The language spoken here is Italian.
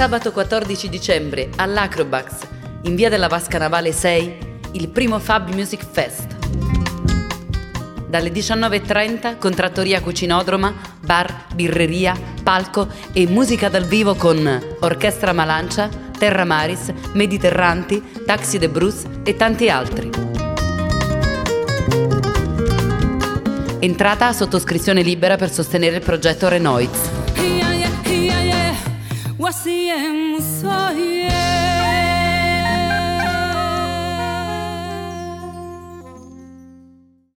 Sabato 14 dicembre all'Acrobax, in via della Vasca Navale 6, il primo Fab Music Fest. Dalle 19.30 con trattoria cucinodroma, bar, birreria, palco e musica dal vivo con Orchestra Malancia, Terra Maris, Mediterranti, Taxi de Bruce e tanti altri. Entrata a sottoscrizione libera per sostenere il progetto Renoiz.